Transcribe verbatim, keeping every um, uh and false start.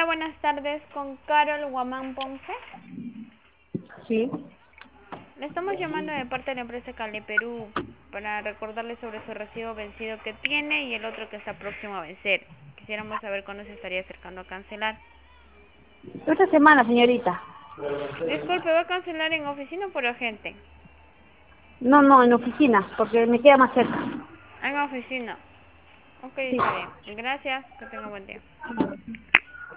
buenas tardes con Carol Guamán Ponce. Sí. Le estamos llamando de parte de la empresa Cali Perú para recordarle sobre su recibo vencido que tiene y el otro que está próximo a vencer. Quisiéramos saber cuándo se estaría acercando a cancelar. Esta semana, señorita. Disculpe, ¿va a cancelar en oficina o por agente? No, no, en oficina, porque me queda más cerca. En oficina. Ok, Sí. está bien. Gracias. Que tenga buen día.